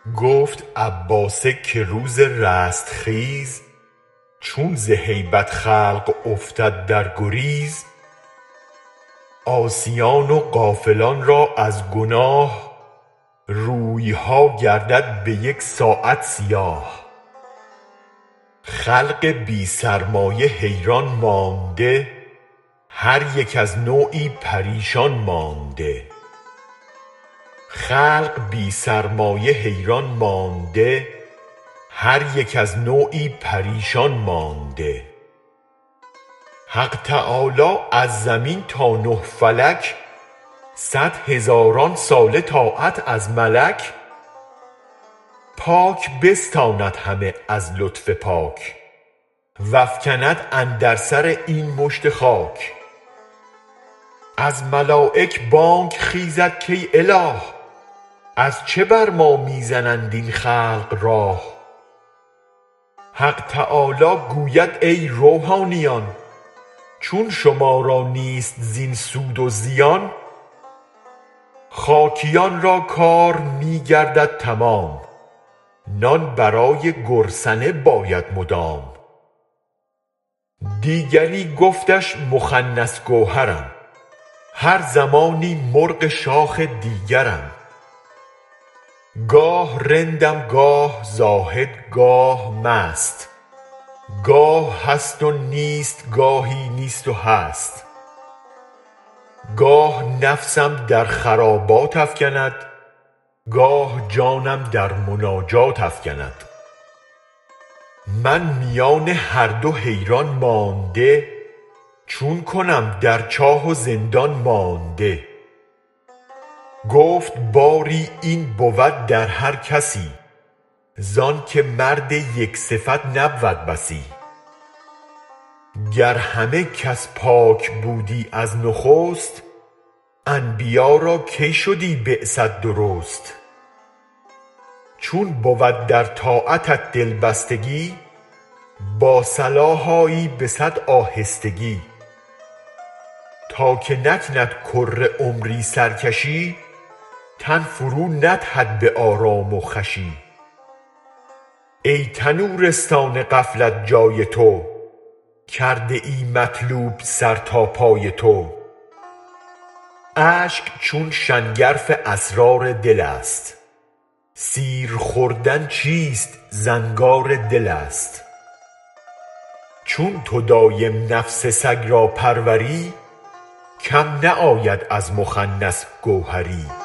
گفت عباسه که روز رستخیز چون ز هیبت خلق افتد در گریز عاصیان و غافلان را از گناه رویها گردد به یک ساعت سیاه خلق بی سرمایه حیران مانده هر یک از نوعی پریشان مانده خلق بی سرمایه حیران مانده هر یک از نوعی پریشان مانده حق تعالی از زمین تا نه فلک 100,000 ساله طاعت از ملک پاک بستاند همه از لطف پاک وافکند اندر سر این مشت خاک از ملایک بانگ خیزد کای اله از چه بر ما می زنند این خلق راه حق تعالی گوید ای روحانیان چون شما را نیست زین سود و زیان خاکیان را کار می گردد تمام نان برای گرسنه باید مدام دیگری گفتش مخنث گوهرم هر زمانی مرغ شاخ دیگرم گاه رندم گاه زاهد گاه مست گاه هست و نیست گاهی نیست و هست گاه نفسم در خرابات افکند گاه جانم در مناجات افکند من میان هر دو حیران مانده چون کنم در چاه و زندان مانده گفت باری این بود در هر کسی زانک مرد یک صفت نبود بسی گر همه کس پاک بودی از نخست انبیا را کی شدی بعثت درست چون بود در طاعتت دلبستگی با صلاح آیی به 100 آهستگی تا که نکند کر عمری سرکشی تن فرو ندهد به آرام و خوشی ای تنورستان غفلت جای تو کرده ای مطلوب سر تا پای تو اشک چون شنگرف اسرار دل است سیر خوردن چیست زنگار دل است چون تو دایم نفس سگ را پروری کم نه آید از مخنث گوهری